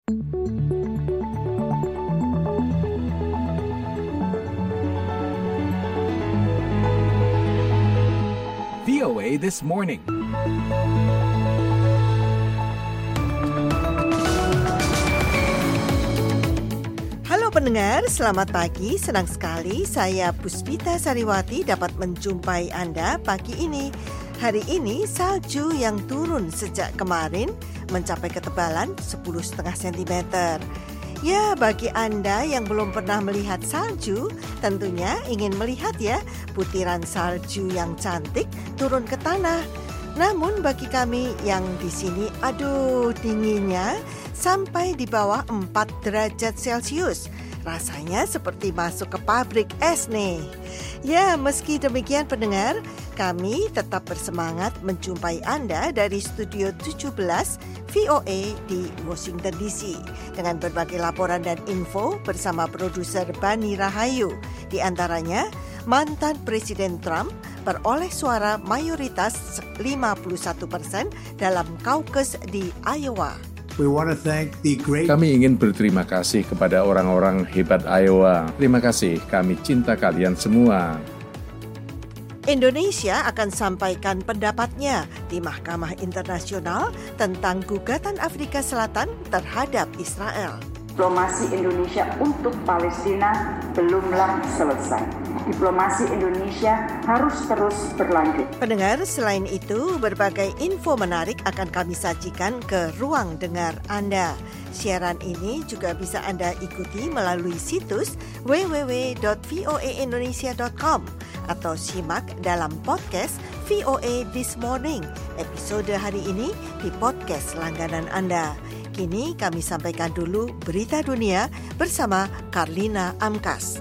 VOA This Morning. Halo pendengar, selamat pagi. Senang sekali saya Puspita Sariwati dapat menjumpai Anda pagi ini. Hari ini salju yang turun sejak kemarin mencapai ketebalan 10,5 cm. Ya, bagi Anda yang belum pernah melihat salju, tentunya ingin melihat ya butiran salju yang cantik turun ke tanah. Namun bagi kami yang di sini, aduh dinginnya sampai di bawah 4 derajat Celcius. Rasanya seperti masuk ke pabrik es nih. Ya, meski demikian pendengar, kami tetap bersemangat menjumpai Anda dari Studio 17 VOA di Washington DC dengan berbagai laporan dan info bersama produser Bani Rahayu. Di antaranya, mantan Presiden Trump beroleh suara mayoritas 51% dalam caucus di Iowa. Kami ingin berterima kasih kepada orang-orang hebat Iowa. Terima kasih, kami cinta kalian semua. Indonesia akan sampaikan pendapatnya di Mahkamah Internasional tentang gugatan Afrika Selatan terhadap Israel. Diplomasi Indonesia untuk Palestina belumlah selesai. Diplomasi Indonesia harus terus berlanjut. Pendengar, selain itu, berbagai info menarik akan kami sajikan ke ruang dengar Anda. Siaran ini juga bisa Anda ikuti melalui situs www.voaindonesia.com atau simak dalam podcast VOA This Morning. Episode hari ini di podcast langganan Anda. Kini kami sampaikan dulu berita dunia bersama Karlina Amkas.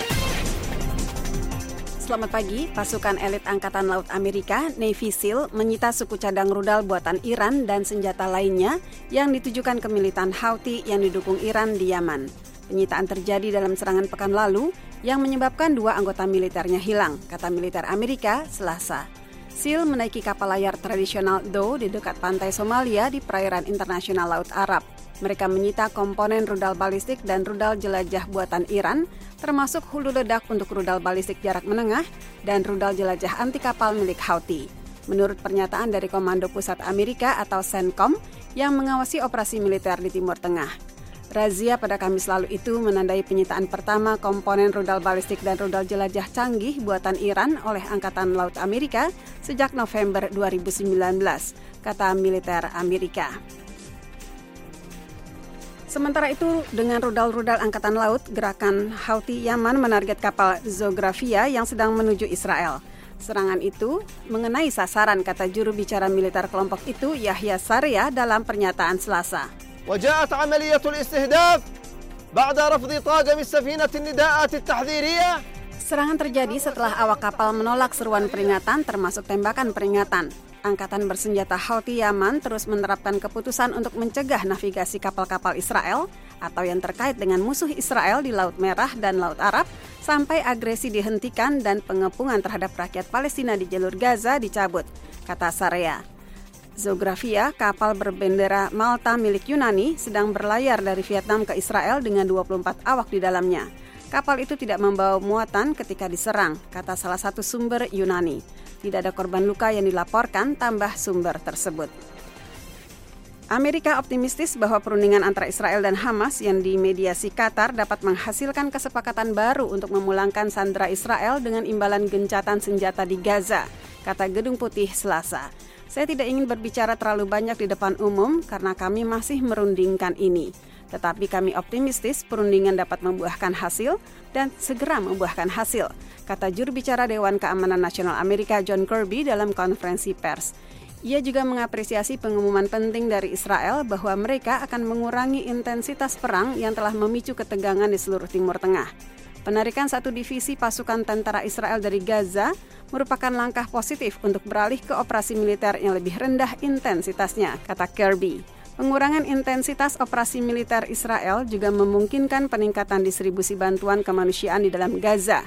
Selamat pagi, pasukan elit Angkatan Laut Amerika, Navy SEAL, menyita suku cadang rudal buatan Iran dan senjata lainnya yang ditujukan ke militan Houthi yang didukung Iran di Yaman. Penyitaan terjadi dalam serangan pekan lalu yang menyebabkan 2 anggota militernya hilang, kata militer Amerika Selasa. SEAL menaiki kapal layar tradisional Dhow di dekat pantai Somalia di perairan internasional Laut Arab. Mereka menyita komponen rudal balistik dan rudal jelajah buatan Iran, termasuk hulu ledak untuk rudal balistik jarak menengah dan rudal jelajah anti kapal milik Houthi. Menurut pernyataan dari Komando Pusat Amerika atau CENTCOM yang mengawasi operasi militer di Timur Tengah. Razia pada Kamis lalu itu menandai penyitaan pertama komponen rudal balistik dan rudal jelajah canggih buatan Iran oleh Angkatan Laut Amerika sejak November 2019, kata militer Amerika. Sementara itu, dengan rudal-rudal Angkatan Laut, gerakan Houthi Yaman menarget kapal Zoografia yang sedang menuju Israel. Serangan itu mengenai sasaran, kata juru bicara militer kelompok itu, Yahya Sarya, dalam pernyataan Selasa. وجاءت عملية الاستهداف بعد رفض طاقم السفينة النداءات التحذيرية. Serangan terjadi setelah awak kapal menolak seruan peringatan termasuk tembakan peringatan. Angkatan bersenjata Houthi Yaman terus menerapkan keputusan untuk mencegah navigasi kapal-kapal Israel atau yang terkait dengan musuh Israel di Laut Merah dan Laut Arab sampai agresi dihentikan dan pengepungan terhadap rakyat Palestina di jalur Gaza dicabut, kata Sarya. Zoografia, kapal berbendera Malta milik Yunani, sedang berlayar dari Vietnam ke Israel dengan 24 awak di dalamnya. Kapal itu tidak membawa muatan ketika diserang, kata salah satu sumber Yunani. Tidak ada korban luka yang dilaporkan, tambah sumber tersebut. Amerika optimistis bahwa perundingan antara Israel dan Hamas yang dimediasi Qatar dapat menghasilkan kesepakatan baru untuk memulangkan sandera Israel dengan imbalan gencatan senjata di Gaza, kata Gedung Putih Selasa. Saya tidak ingin berbicara terlalu banyak di depan umum karena kami masih merundingkan ini. Tetapi kami optimistis perundingan dapat membuahkan hasil dan segera membuahkan hasil, kata juru bicara Dewan Keamanan Nasional Amerika John Kirby dalam konferensi pers. Ia juga mengapresiasi pengumuman penting dari Israel bahwa mereka akan mengurangi intensitas perang yang telah memicu ketegangan di seluruh Timur Tengah. Penarikan satu divisi pasukan tentara Israel dari Gaza merupakan langkah positif untuk beralih ke operasi militer yang lebih rendah intensitasnya, kata Kirby. Pengurangan intensitas operasi militer Israel juga memungkinkan peningkatan distribusi bantuan kemanusiaan di dalam Gaza.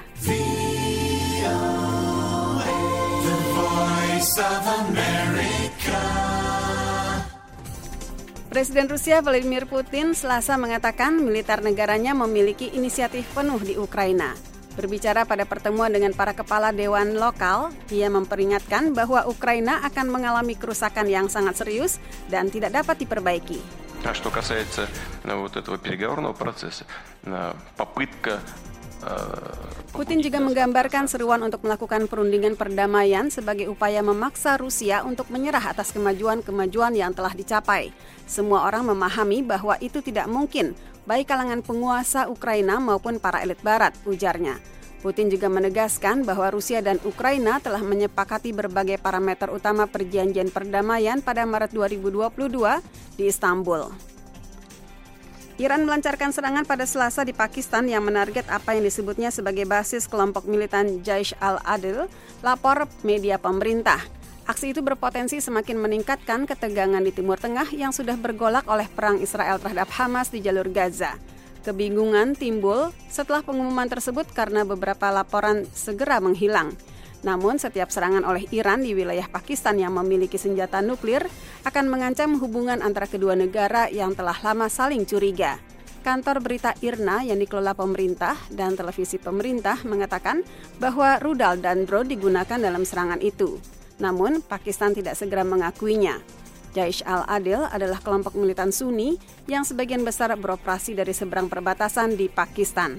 Presiden Rusia Vladimir Putin Selasa mengatakan militer negaranya memiliki inisiatif penuh di Ukraina. Berbicara pada pertemuan dengan para kepala dewan lokal, dia memperingatkan bahwa Ukraina akan mengalami kerusakan yang sangat serius dan tidak dapat diperbaiki. Что касается вот этого переговорного процесса, попытка Putin juga menggambarkan seruan untuk melakukan perundingan perdamaian sebagai upaya memaksa Rusia untuk menyerah atas kemajuan-kemajuan yang telah dicapai. Semua orang memahami bahwa itu tidak mungkin, baik kalangan penguasa Ukraina maupun para elit Barat, ujarnya. Putin juga menegaskan bahwa Rusia dan Ukraina telah menyepakati berbagai parameter utama perjanjian perdamaian pada Maret 2022 di Istanbul. Iran melancarkan serangan pada Selasa di Pakistan yang menarget apa yang disebutnya sebagai basis kelompok militan Jaish al-Adil, lapor media pemerintah. Aksi itu berpotensi semakin meningkatkan ketegangan di Timur Tengah yang sudah bergolak oleh perang Israel terhadap Hamas di jalur Gaza. Kebingungan timbul setelah pengumuman tersebut karena beberapa laporan segera menghilang. Namun setiap serangan oleh Iran di wilayah Pakistan yang memiliki senjata nuklir akan mengancam hubungan antara kedua negara yang telah lama saling curiga. Kantor berita IRNA yang dikelola pemerintah dan televisi pemerintah mengatakan bahwa rudal dan drone digunakan dalam serangan itu. Namun Pakistan tidak segera mengakuinya. Jaish al-Adil adalah kelompok militan Sunni yang sebagian besar beroperasi dari seberang perbatasan di Pakistan.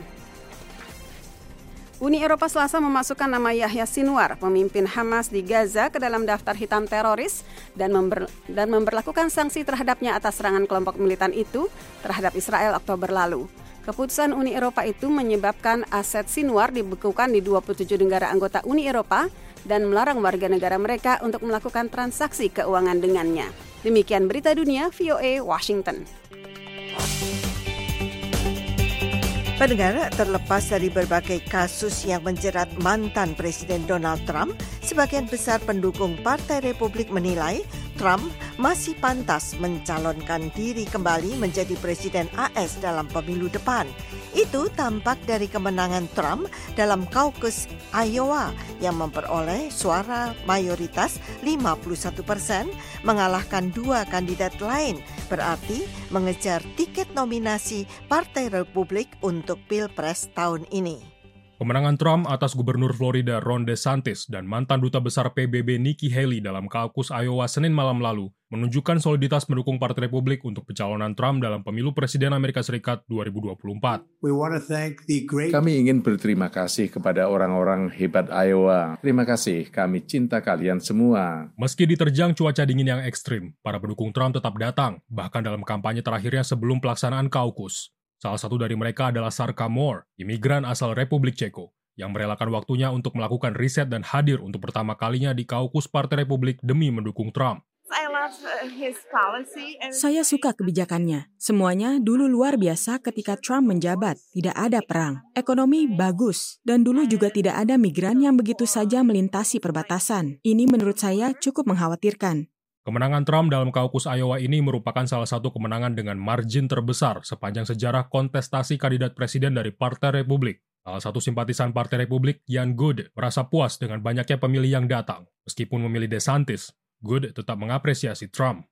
Uni Eropa Selasa memasukkan nama Yahya Sinwar, pemimpin Hamas di Gaza, ke dalam daftar hitam teroris dan memberlakukan sanksi terhadapnya atas serangan kelompok militan itu terhadap Israel Oktober lalu. Keputusan Uni Eropa itu menyebabkan aset Sinwar dibekukan di 27 negara anggota Uni Eropa dan melarang warga negara mereka untuk melakukan transaksi keuangan dengannya. Demikian berita dunia VOA Washington. Pendengar, terlepas dari berbagai kasus yang menjerat mantan Presiden Donald Trump, sebagian besar pendukung Partai Republik menilai Trump masih pantas mencalonkan diri kembali menjadi Presiden AS dalam pemilu depan. Itu tampak dari kemenangan Trump dalam kaukus Iowa yang memperoleh suara mayoritas 51%, mengalahkan dua kandidat lain, berarti mengejar tiket nominasi Partai Republik untuk Pilpres tahun ini. Kemenangan Trump atas Gubernur Florida Ron DeSantis dan mantan Duta Besar PBB Nikki Haley dalam kaukus Iowa Senin malam lalu menunjukkan soliditas pendukung Partai Republik untuk pencalonan Trump dalam pemilu Presiden Amerika Serikat 2024. Kami ingin berterima kasih kepada orang-orang hebat Iowa. Terima kasih, kami cinta kalian semua. Meski diterjang cuaca dingin yang ekstrim, para pendukung Trump tetap datang, bahkan dalam kampanye terakhirnya sebelum pelaksanaan kaukus. Salah satu dari mereka adalah Sarka Moore, imigran asal Republik Ceko, yang merelakan waktunya untuk melakukan riset dan hadir untuk pertama kalinya di kaukus Partai Republik demi mendukung Trump. Saya suka kebijakannya. Semuanya dulu luar biasa ketika Trump menjabat. Tidak ada perang. Ekonomi bagus. Dan dulu juga tidak ada migran yang begitu saja melintasi perbatasan. Ini menurut saya cukup mengkhawatirkan. Kemenangan Trump dalam kaukus Iowa ini merupakan salah satu kemenangan dengan margin terbesar sepanjang sejarah kontestasi kandidat presiden dari Partai Republik. Salah satu simpatisan Partai Republik, Jan Good, merasa puas dengan banyaknya pemilih yang datang. Meskipun memilih DeSantis, Good tetap mengapresiasi Trump.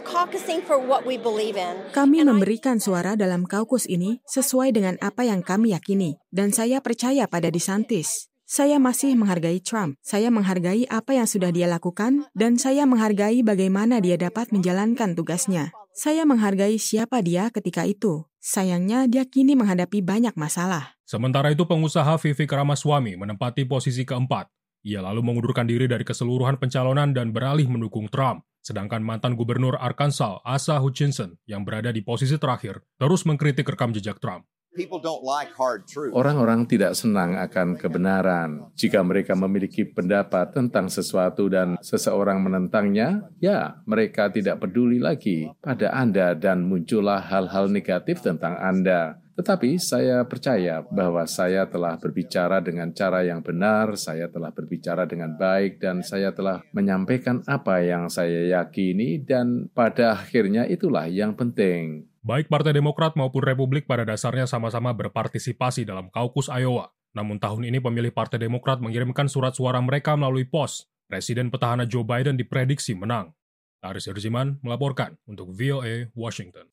Kami memberikan suara dalam kaukus ini sesuai dengan apa yang kami yakini, dan saya percaya pada DeSantis. Saya masih menghargai Trump. Saya menghargai apa yang sudah dia lakukan, dan saya menghargai bagaimana dia dapat menjalankan tugasnya. Saya menghargai siapa dia ketika itu. Sayangnya, dia kini menghadapi banyak masalah. Sementara itu, pengusaha Vivek Ramaswamy menempati posisi keempat. Ia lalu mengundurkan diri dari keseluruhan pencalonan dan beralih mendukung Trump. Sedangkan mantan gubernur Arkansas, Asa Hutchinson, yang berada di posisi terakhir, terus mengkritik rekam jejak Trump. Orang-orang tidak senang akan kebenaran. Jika mereka memiliki pendapat tentang sesuatu dan seseorang menentangnya, ya, mereka tidak peduli lagi pada Anda dan muncullah hal-hal negatif tentang Anda. Tetapi saya percaya bahwa saya telah berbicara dengan cara yang benar, saya telah berbicara dengan baik, dan saya telah menyampaikan apa yang saya yakini, dan pada akhirnya itulah yang penting. Baik Partai Demokrat maupun Republik pada dasarnya sama-sama berpartisipasi dalam kaukus Iowa. Namun tahun ini pemilih Partai Demokrat mengirimkan surat suara mereka melalui pos. Presiden petahana Joe Biden diprediksi menang. Aris Herjiman melaporkan untuk VOA Washington.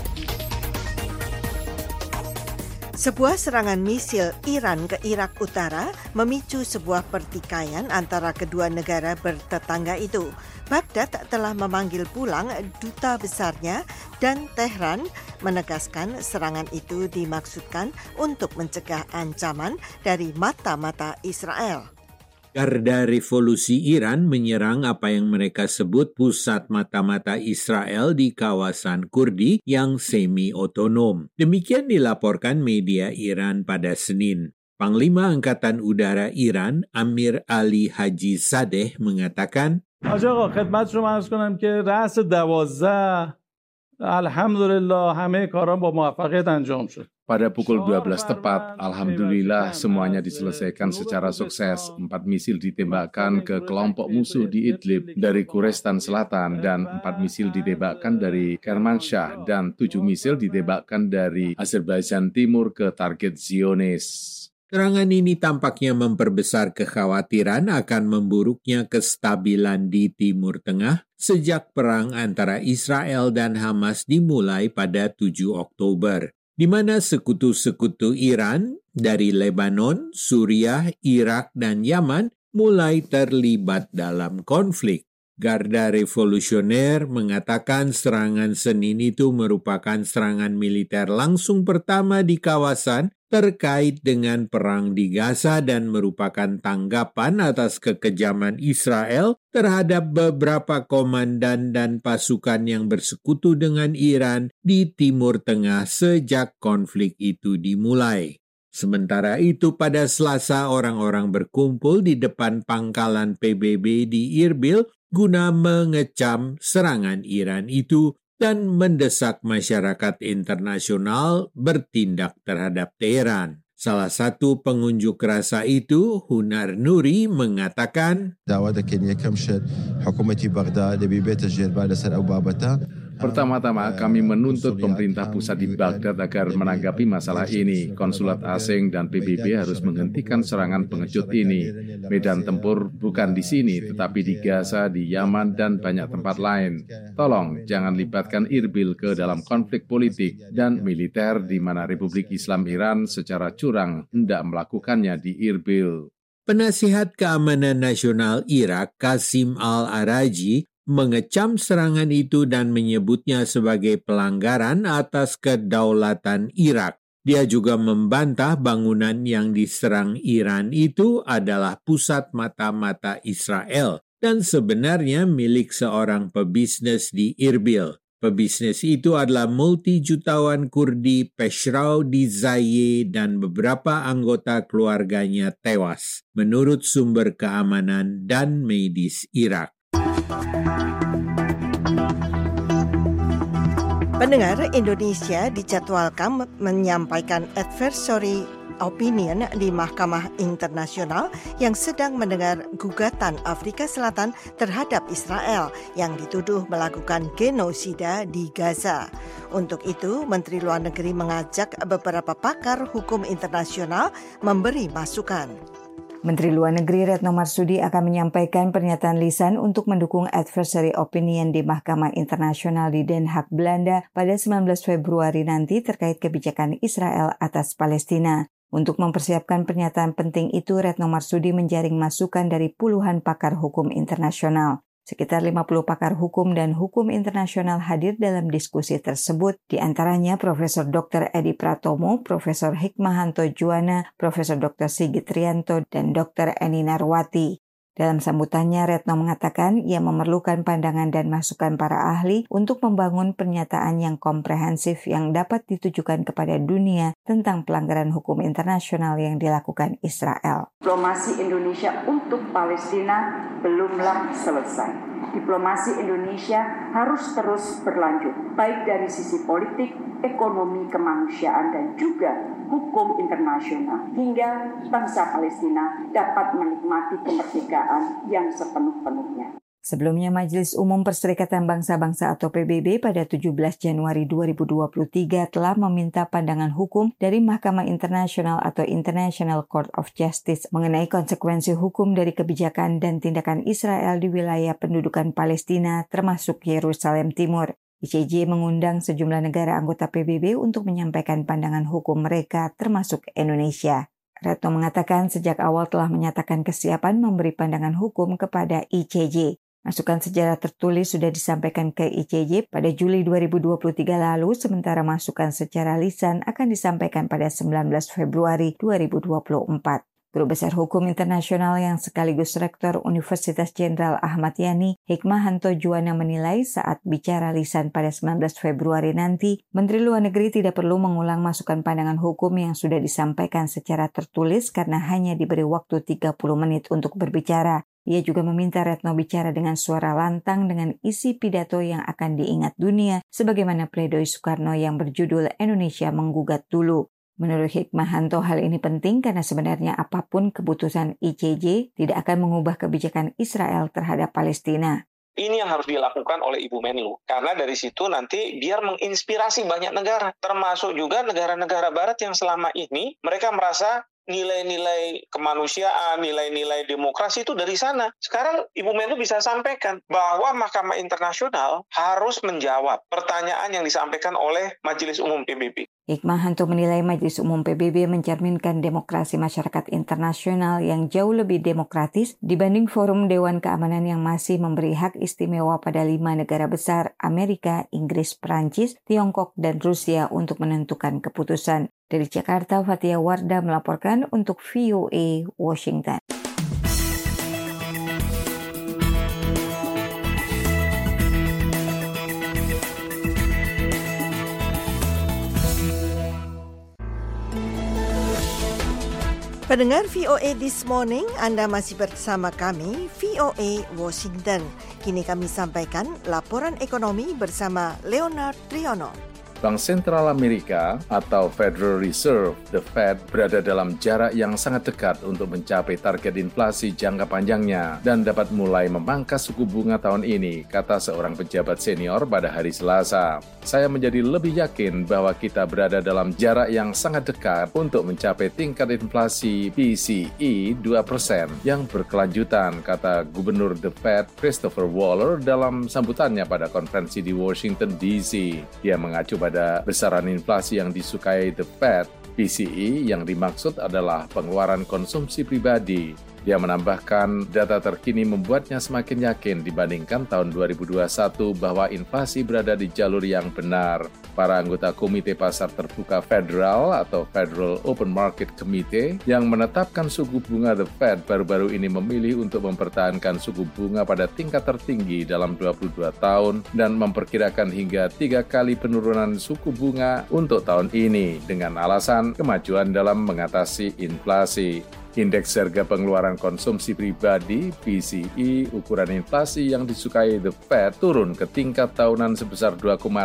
Sebuah serangan misil Iran ke Irak Utara memicu sebuah pertikaian antara kedua negara bertetangga itu. Baghdad telah memanggil pulang duta besarnya dan Tehran menegaskan serangan itu dimaksudkan untuk mencegah ancaman dari mata-mata Israel. Garda Revolusi Iran menyerang apa yang mereka sebut pusat mata-mata Israel di kawasan Kurdi yang semi-otonom. Demikian dilaporkan media Iran pada Senin. Panglima Angkatan Udara Iran, Amir Ali Haji Sadeh, mengatakan, Alhamdulillah, همه کاران با موفقیت انجام شد. Pada pukul 12 tepat, alhamdulillah semuanya diselesaikan secara sukses. 4 misil ditembakkan ke kelompok musuh di Idlib dari Khuzestan Selatan dan 4 misil ditembakkan dari Kermanshah dan 7 misil ditembakkan dari Azerbaijan Timur ke target Zionis. Serangan ini tampaknya memperbesar kekhawatiran akan memburuknya kestabilan di Timur Tengah sejak perang antara Israel dan Hamas dimulai pada 7 Oktober, di mana sekutu-sekutu Iran dari Lebanon, Suriah, Irak, dan Yaman mulai terlibat dalam konflik. Garda Revolusioner mengatakan serangan Senin itu merupakan serangan militer langsung pertama di kawasan terkait dengan perang di Gaza dan merupakan tanggapan atas kekejaman Israel terhadap beberapa komandan dan pasukan yang bersekutu dengan Iran di Timur Tengah sejak konflik itu dimulai. Sementara itu, pada Selasa orang-orang berkumpul di depan pangkalan PBB di Irbil guna mengecam serangan Iran itu dan mendesak masyarakat internasional bertindak terhadap Teheran. Salah satu pengunjuk rasa itu, Hunar Nuri, mengatakan, Pertama-tama, kami menuntut pemerintah pusat di Baghdad agar menanggapi masalah ini. Konsulat asing dan PBB harus menghentikan serangan pengecut ini. Medan tempur bukan di sini, tetapi di Gaza, di Yaman, dan banyak tempat lain. Tolong, jangan libatkan Irbil ke dalam konflik politik dan militer di mana Republik Islam Iran secara curang hendak melakukannya di Irbil. Penasihat Keamanan Nasional Irak, Qasim Al-Araji, mengecam serangan itu dan menyebutnya sebagai pelanggaran atas kedaulatan Irak. Dia juga membantah bangunan yang diserang Iran itu adalah pusat mata-mata Israel dan sebenarnya milik seorang pebisnis di Irbil. Pebisnis itu adalah multi-jutawan Kurdi Peshrau Dizaye dan beberapa anggota keluarganya tewas, menurut sumber keamanan dan medis Irak. Pendengar, Indonesia dijadwalkan menyampaikan advisory opinion di Mahkamah Internasional yang sedang mendengar gugatan Afrika Selatan terhadap Israel yang dituduh melakukan genosida di Gaza. Untuk itu, Menteri Luar Negeri mengajak beberapa pakar hukum internasional memberi masukan. Menteri Luar Negeri Retno Marsudi akan menyampaikan pernyataan lisan untuk mendukung advisory opinion di Mahkamah Internasional di Den Haag, Belanda pada 19 Februari nanti terkait kebijakan Israel atas Palestina. Untuk mempersiapkan pernyataan penting itu, Retno Marsudi menjaring masukan dari puluhan pakar hukum internasional. Sekitar 50 pakar hukum dan hukum internasional hadir dalam diskusi tersebut, di antaranya Profesor Dr. Edi Pratomo, Profesor Hikmahanto Juwana, Profesor Dr. Sigit Rianto, dan Dr. Eni Narwati. Dalam sambutannya, Retno mengatakan ia memerlukan pandangan dan masukan para ahli untuk membangun pernyataan yang komprehensif yang dapat ditujukan kepada dunia tentang pelanggaran hukum internasional yang dilakukan Israel. Diplomasi Indonesia untuk Palestina belumlah selesai. Diplomasi Indonesia harus terus berlanjut, baik dari sisi politik, ekonomi, kemanusiaan, dan juga hukum internasional, hingga bangsa Palestina dapat menikmati kemerdekaan yang sepenuh-penuhnya. Sebelumnya, Majelis Umum Perserikatan Bangsa-Bangsa atau PBB pada 17 Januari 2023 telah meminta pandangan hukum dari Mahkamah Internasional atau International Court of Justice mengenai konsekuensi hukum dari kebijakan dan tindakan Israel di wilayah pendudukan Palestina termasuk Yerusalem Timur. ICJ mengundang sejumlah negara anggota PBB untuk menyampaikan pandangan hukum mereka termasuk Indonesia. Retno mengatakan sejak awal telah menyatakan kesiapan memberi pandangan hukum kepada ICJ. Masukan sejarah tertulis sudah disampaikan ke ICJ pada Juli 2023 lalu, sementara masukan secara lisan akan disampaikan pada 19 Februari 2024. Guru Besar Hukum Internasional yang sekaligus Rektor Universitas Jenderal Ahmad Yani, Hikmahanto Juwana menilai saat bicara lisan pada 19 Februari nanti, Menteri Luar Negeri tidak perlu mengulang masukan pandangan hukum yang sudah disampaikan secara tertulis karena hanya diberi waktu 30 menit untuk berbicara. Ia juga meminta Retno bicara dengan suara lantang dengan isi pidato yang akan diingat dunia sebagaimana pledoi Soekarno yang berjudul Indonesia Menggugat Dulu. Menurut Hikmahanto, hal ini penting karena sebenarnya apapun keputusan ICJ tidak akan mengubah kebijakan Israel terhadap Palestina. Ini yang harus dilakukan oleh Ibu Menlu. Karena dari situ nanti biar menginspirasi banyak negara, termasuk juga negara-negara barat yang selama ini mereka merasa nilai-nilai kemanusiaan, nilai-nilai demokrasi itu dari sana. Sekarang Ibu Menlu bisa sampaikan bahwa Mahkamah Internasional harus menjawab pertanyaan yang disampaikan oleh Majelis Umum PBB. Hikmahanto menilai Majelis Umum PBB mencerminkan demokrasi masyarakat internasional yang jauh lebih demokratis dibanding forum Dewan Keamanan yang masih memberi hak istimewa pada 5 negara besar Amerika, Inggris, Prancis, Tiongkok, dan Rusia untuk menentukan keputusan. Dari Jakarta, Fatia Wardah melaporkan untuk VOA Washington. Pendengar VOA This Morning, Anda masih bersama kami, VOA Washington. Kini kami sampaikan laporan ekonomi bersama Leonard Triono. Bank Sentral Amerika atau Federal Reserve, the Fed, berada dalam jarak yang sangat dekat untuk mencapai target inflasi jangka panjangnya dan dapat mulai memangkas suku bunga tahun ini, kata seorang pejabat senior pada hari Selasa. Saya menjadi lebih yakin bahwa kita berada dalam jarak yang sangat dekat untuk mencapai tingkat inflasi PCE 2% yang berkelanjutan, kata Gubernur The Fed Christopher Waller dalam sambutannya pada konferensi di Washington, D.C. Dia mengacu pada besaran inflasi yang disukai The Fed. PCE yang dimaksud adalah pengeluaran konsumsi pribadi. Dia menambahkan data terkini membuatnya semakin yakin dibandingkan tahun 2021 bahwa inflasi berada di jalur yang benar. Para anggota Komite Pasar Terbuka Federal atau Federal Open Market Committee yang menetapkan suku bunga The Fed baru-baru ini memilih untuk mempertahankan suku bunga pada tingkat tertinggi dalam 22 tahun dan memperkirakan hingga 3 kali penurunan suku bunga untuk tahun ini dengan alasan kemajuan dalam mengatasi inflasi. Indeks harga pengeluaran konsumsi pribadi PCE ukuran inflasi yang disukai The Fed turun ke tingkat tahunan sebesar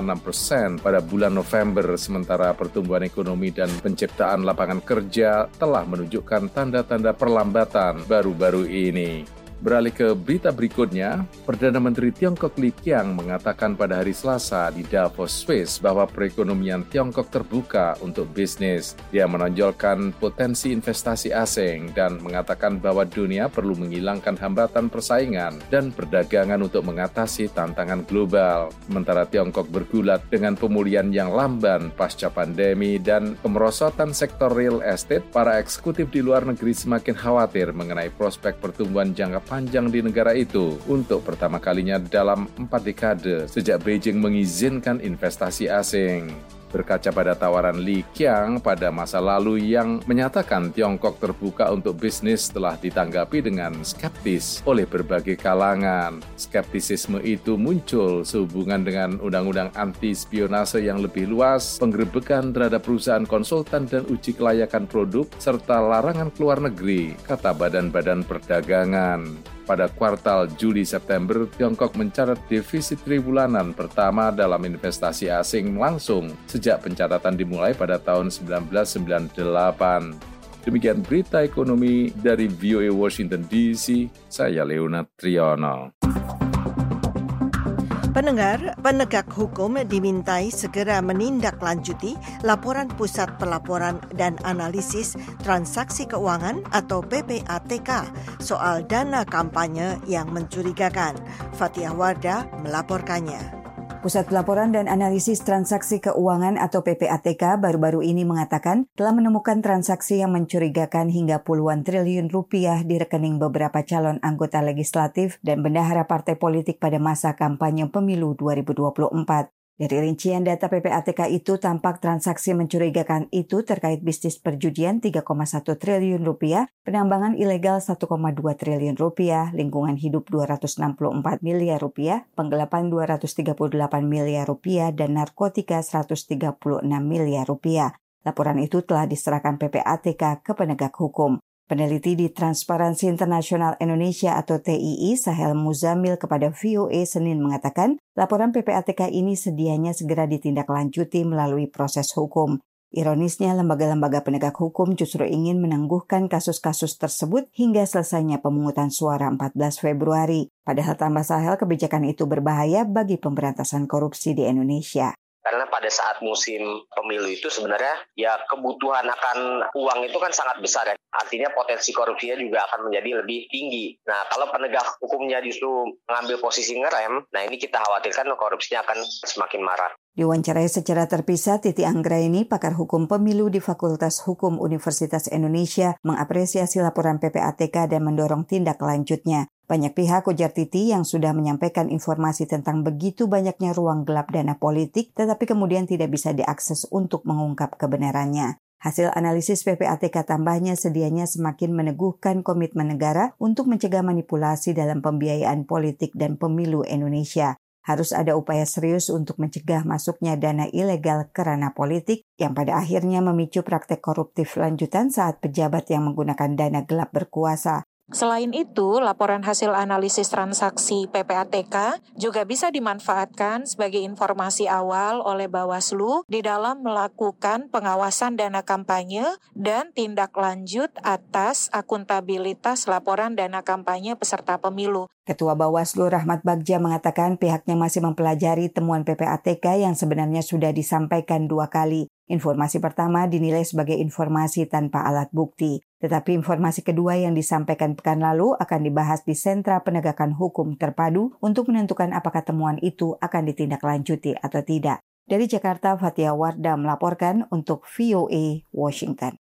2,6% pada bulan November, sementara pertumbuhan ekonomi dan penciptaan lapangan kerja telah menunjukkan tanda-tanda perlambatan baru-baru ini. Beralih ke berita berikutnya, Perdana Menteri Tiongkok Li Qiang mengatakan pada hari Selasa di Davos, Swiss bahwa perekonomian Tiongkok terbuka untuk bisnis. Dia menonjolkan potensi investasi asing dan mengatakan bahwa dunia perlu menghilangkan hambatan persaingan dan perdagangan untuk mengatasi tantangan global. Sementara Tiongkok bergulat dengan pemulihan yang lamban pasca pandemi dan kemerosotan sektor real estate, para eksekutif di luar negeri semakin khawatir mengenai prospek pertumbuhan jangka panjang di negara itu untuk pertama kalinya dalam 4 dekade sejak Beijing mengizinkan investasi asing. Berkaca pada tawaran Li Qiang pada masa lalu yang menyatakan Tiongkok terbuka untuk bisnis telah ditanggapi dengan skeptis oleh berbagai kalangan. Skeptisisme itu muncul sehubungan dengan undang-undang anti-spionase yang lebih luas, penggerebekan terhadap perusahaan konsultan dan uji kelayakan produk, serta larangan keluar negeri, kata badan-badan perdagangan. Pada kuartal Juli-September, Tiongkok mencatat defisit tribulanan pertama dalam investasi asing langsung sejak pencatatan dimulai pada tahun 1998. Demikian berita ekonomi dari VOA Washington DC, saya Leonard Triono. Pendengar, penegak hukum dimintai segera menindaklanjuti laporan Pusat Pelaporan dan Analisis Transaksi Keuangan atau PPATK soal dana kampanye yang mencurigakan. Fathia Wardah melaporkannya. Pusat Pelaporan dan Analisis Transaksi Keuangan atau PPATK baru-baru ini mengatakan telah menemukan transaksi yang mencurigakan hingga puluhan triliun rupiah di rekening beberapa calon anggota legislatif dan bendahara partai politik pada masa kampanye pemilu 2024. Dari rincian data PPATK itu tampak transaksi mencurigakan itu terkait bisnis perjudian 3,1 triliun rupiah, penambangan ilegal 1,2 triliun rupiah, lingkungan hidup 264 miliar rupiah, penggelapan 238 miliar rupiah, dan narkotika 136 miliar rupiah. Laporan itu telah diserahkan PPATK ke penegak hukum. Peneliti di Transparansi Internasional Indonesia atau TII, Sahel Muzamil kepada VOA Senin mengatakan, laporan PPATK ini sedianya segera ditindaklanjuti melalui proses hukum. Ironisnya, lembaga-lembaga penegak hukum justru ingin menangguhkan kasus-kasus tersebut hingga selesainya pemungutan suara 14 Februari. Padahal tambah Sahel, kebijakan itu berbahaya bagi pemberantasan korupsi di Indonesia. Karena pada saat musim pemilu itu sebenarnya ya kebutuhan akan uang itu kan sangat besar ya. Artinya potensi korupsinya juga akan menjadi lebih tinggi. Nah kalau penegak hukumnya justru mengambil posisi ngerem, nah ini kita khawatirkan korupsinya akan semakin marak. Diwawancarai secara terpisah, Titi Anggraini, pakar hukum pemilu di Fakultas Hukum Universitas Indonesia, mengapresiasi laporan PPATK dan mendorong tindak lanjutnya. Banyak pihak, ujar Titi, yang sudah menyampaikan informasi tentang begitu banyaknya ruang gelap dana politik, tetapi kemudian tidak bisa diakses untuk mengungkap kebenarannya. Hasil analisis PPATK tambahnya sedianya semakin meneguhkan komitmen negara untuk mencegah manipulasi dalam pembiayaan politik dan pemilu Indonesia. Harus ada upaya serius untuk mencegah masuknya dana ilegal ke ranah politik yang pada akhirnya memicu praktek koruptif lanjutan saat pejabat yang menggunakan dana gelap berkuasa. Selain itu, laporan hasil analisis transaksi PPATK juga bisa dimanfaatkan sebagai informasi awal oleh Bawaslu di dalam melakukan pengawasan dana kampanye dan tindak lanjut atas akuntabilitas laporan dana kampanye peserta pemilu. Ketua Bawaslu Rahmat Bagja mengatakan pihaknya masih mempelajari temuan PPATK yang sebenarnya sudah disampaikan 2 kali. Informasi pertama dinilai sebagai informasi tanpa alat bukti. Tetapi informasi kedua yang disampaikan pekan lalu akan dibahas di Sentra Penegakan Hukum Terpadu untuk menentukan apakah temuan itu akan ditindaklanjuti atau tidak. Dari Jakarta, Fathia Wardah melaporkan untuk VOA Washington.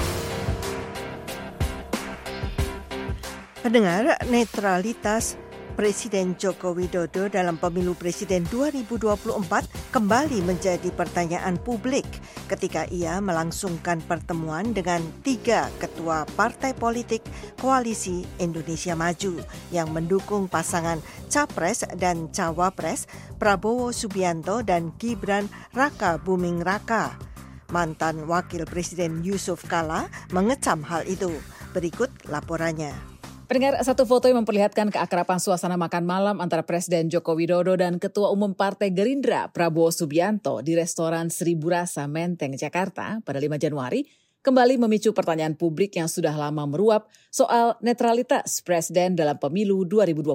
Pendengar, netralitas Presiden Joko Widodo dalam pemilu presiden 2024 kembali menjadi pertanyaan publik ketika ia melangsungkan pertemuan dengan 3 ketua partai politik Koalisi Indonesia Maju yang mendukung pasangan Capres dan Cawapres Prabowo Subianto dan Gibran Raka Buming Raka. Mantan Wakil Presiden Yusuf Kala mengecam hal itu. Berikut laporannya. Pendengar, satu foto yang memperlihatkan keakraban suasana makan malam antara Presiden Joko Widodo dan Ketua Umum Partai Gerindra Prabowo Subianto di restoran Seribu Rasa Menteng, Jakarta pada 5 Januari kembali memicu pertanyaan publik yang sudah lama meruap soal netralitas Presiden dalam pemilu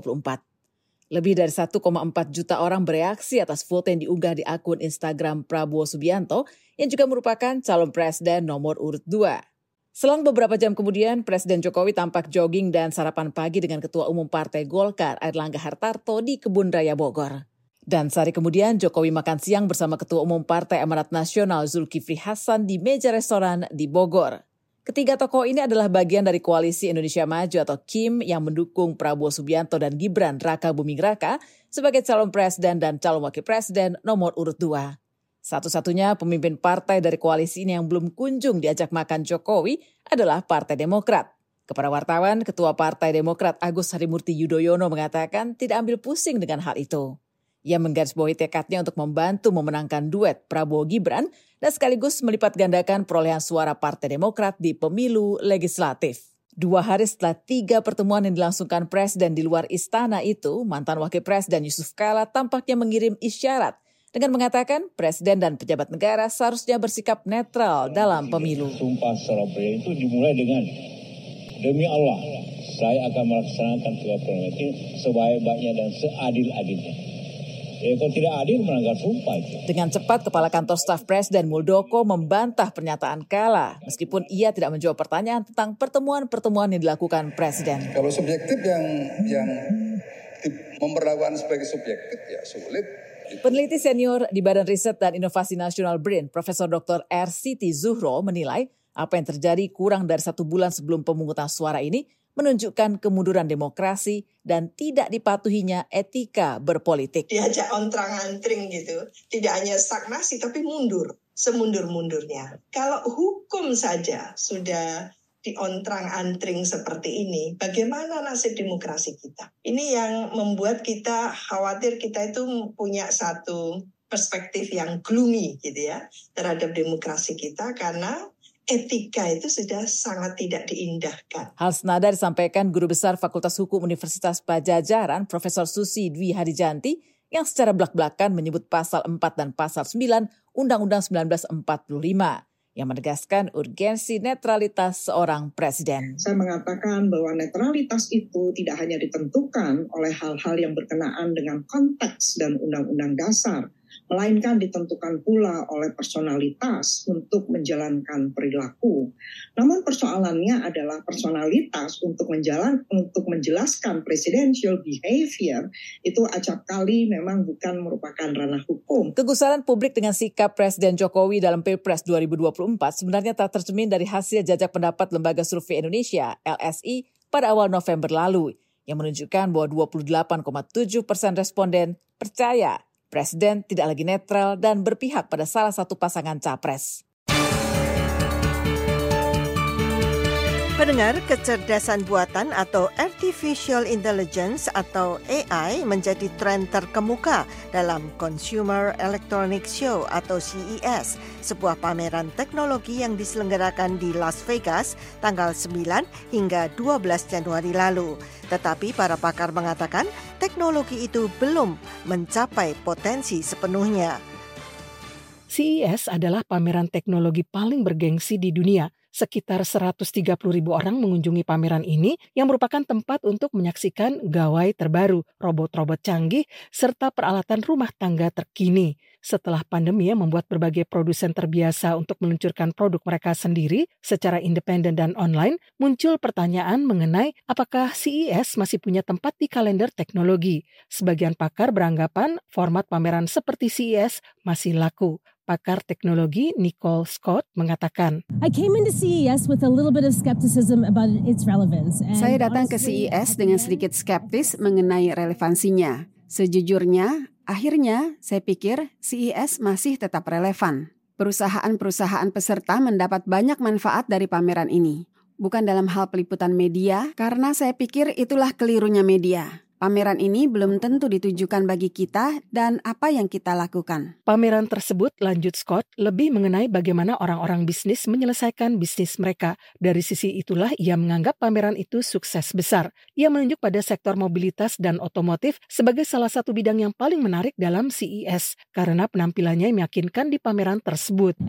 2024. Lebih dari 1,4 juta orang bereaksi atas foto yang diunggah di akun Instagram Prabowo Subianto yang juga merupakan calon Presiden nomor urut 2. Selang beberapa jam kemudian, Presiden Jokowi tampak jogging dan sarapan pagi dengan Ketua Umum Partai Golkar Airlangga Hartarto di Kebun Raya Bogor. Dan sehari kemudian, Jokowi makan siang bersama Ketua Umum Partai Amanat Nasional Zulkifli Hasan di meja restoran di Bogor. Ketiga tokoh ini adalah bagian dari Koalisi Indonesia Maju atau KIM yang mendukung Prabowo Subianto dan Gibran Raka Buming Raka sebagai calon presiden dan calon wakil presiden nomor urut 2. Satu-satunya pemimpin partai dari koalisi ini yang belum kunjung diajak makan Jokowi adalah Partai Demokrat. Kepada wartawan, Ketua Partai Demokrat Agus Harimurti Yudhoyono mengatakan tidak ambil pusing dengan hal itu. Ia menggarisbawahi tekadnya untuk membantu memenangkan duet Prabowo Gibran dan sekaligus melipat gandakan perolehan suara Partai Demokrat di pemilu legislatif. 2 hari setelah 3 pertemuan yang dilangsungkan Presiden di luar istana itu, mantan Wakil Presiden Yusuf Kala tampaknya mengirim isyarat dengan mengatakan Presiden dan pejabat negara seharusnya bersikap netral dalam pemilu. Sumpah secara presiden itu dimulai dengan, demi Allah, saya akan melaksanakan tugas program itu sebaik-baiknya dan seadil-adilnya. Kalau tidak adil melanggar sumpah itu. Dengan cepat, Kepala Kantor Staf Presiden Muldoko membantah pernyataan Kala, meskipun ia tidak menjawab pertanyaan tentang pertemuan-pertemuan yang dilakukan Presiden. Kalau subjektif yang memperlakukan sebagai subjektif ya sulit. Peneliti senior di Badan Riset dan Inovasi Nasional BRIN, Profesor Dr. R. Siti Zuhro menilai apa yang terjadi kurang dari 1 bulan sebelum pemungutan suara ini menunjukkan kemunduran demokrasi dan tidak dipatuhinya etika berpolitik. Diajak ontrang-antring gitu, tidak hanya stagnasi tapi mundur, semundur-mundurnya. Kalau hukum saja sudah diontrang-antring seperti ini, bagaimana nasib demokrasi kita? Ini yang membuat kita khawatir kita itu punya satu perspektif yang gloomy gitu ya terhadap demokrasi kita karena etika itu sudah sangat tidak diindahkan. Hal senada disampaikan Guru Besar Fakultas Hukum Universitas Padjadjaran, Profesor Susi Dwi Hadijanti, yang secara belak-belakan menyebut pasal 4 dan pasal 9 Undang-Undang 1945, yang menegaskan urgensi netralitas seorang presiden. Saya mengatakan bahwa netralitas itu tidak hanya ditentukan oleh hal-hal yang berkenaan dengan konteks dan undang-undang dasar, melainkan ditentukan pula oleh personalitas untuk menjalankan perilaku. Namun persoalannya adalah personalitas untuk menjelaskan presidential behavior itu acap kali memang bukan merupakan ranah hukum. Kegusaran publik dengan sikap Presiden Jokowi dalam Pilpres 2024 sebenarnya tak tercermin dari hasil jajak pendapat Lembaga Survei Indonesia (LSI) pada awal November lalu, yang menunjukkan bahwa 28,7% responden percaya Presiden tidak lagi netral dan berpihak pada salah satu pasangan capres. Pendengar, kecerdasan buatan atau Artificial Intelligence atau AI menjadi tren terkemuka dalam Consumer Electronics Show atau CES, sebuah pameran teknologi yang diselenggarakan di Las Vegas tanggal 9 hingga 12 Januari lalu. Tetapi para pakar mengatakan teknologi itu belum mencapai potensi sepenuhnya. CES adalah pameran teknologi paling bergengsi di dunia. Sekitar 130.000 orang mengunjungi pameran ini yang merupakan tempat untuk menyaksikan gawai terbaru, robot-robot canggih, serta peralatan rumah tangga terkini. Setelah pandemi yang membuat berbagai produsen terbiasa untuk meluncurkan produk mereka sendiri secara independen dan online, muncul pertanyaan mengenai apakah CES masih punya tempat di kalender teknologi. Sebagian pakar beranggapan format pameran seperti CES masih laku. Pakar teknologi Nicole Scott mengatakan, Saya datang ke CES dengan sedikit skeptis mengenai relevansinya. Sejujurnya, akhirnya saya pikir CES masih tetap relevan. Perusahaan-perusahaan peserta mendapat banyak manfaat dari pameran ini. Bukan dalam hal peliputan media, karena saya pikir itulah kelirunya media. Pameran ini belum tentu ditujukan bagi kita dan apa yang kita lakukan. Pameran tersebut, lanjut Scott, lebih mengenai bagaimana orang-orang bisnis menyelesaikan bisnis mereka. Dari sisi itulah ia menganggap pameran itu sukses besar. Ia menunjuk pada sektor mobilitas dan otomotif sebagai salah satu bidang yang paling menarik dalam CES karena penampilannya meyakinkan di pameran tersebut.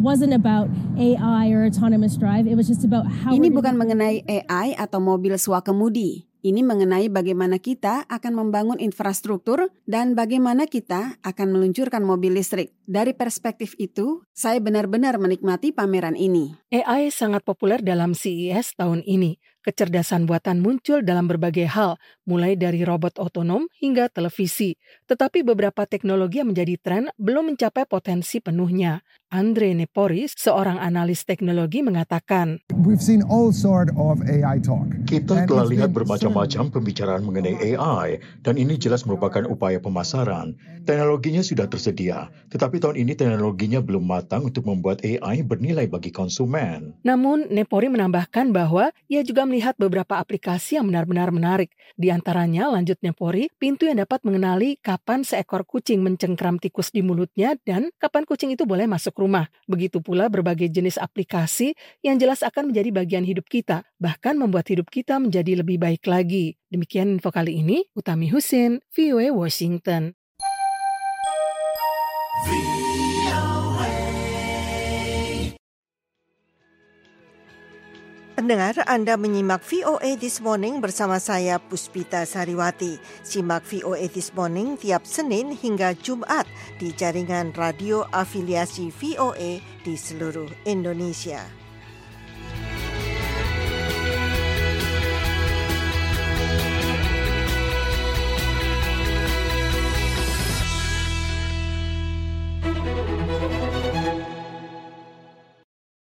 Ini bukan mengenai AI atau mobil swakemudi. Ini mengenai bagaimana kita akan membangun infrastruktur dan bagaimana kita akan meluncurkan mobil listrik. Dari perspektif itu, saya benar-benar menikmati pameran ini. AI sangat populer dalam CES tahun ini. Kecerdasan buatan muncul dalam berbagai hal, mulai dari robot otonom hingga televisi. Tetapi beberapa teknologi yang menjadi tren belum mencapai potensi penuhnya. Andre Nepori, seorang analis teknologi, mengatakan, Kita telah lihat bermacam-macam pembicaraan mengenai AI, dan ini jelas merupakan upaya pemasaran. Teknologinya sudah tersedia, tetapi tahun ini teknologinya belum matang untuk membuat AI bernilai bagi konsumen. Namun, Nepori menambahkan bahwa ia juga melihat beberapa aplikasi yang benar-benar menarik. Di antaranya, lanjut Nepori, pintu yang dapat mengenali kapan seekor kucing mencengkram tikus di mulutnya dan kapan kucing itu boleh masuk rumah. Begitu pula berbagai jenis aplikasi yang jelas akan menjadi bagian hidup kita, bahkan membuat hidup kita menjadi lebih baik lagi. Demikian info kali ini, Utami Husin, VOA Washington. Pendengar, Anda menyimak VOA This Morning bersama saya Puspita Sariwati. Simak VOA This Morning tiap Senin hingga Jumat di jaringan radio afiliasi VOA di seluruh Indonesia.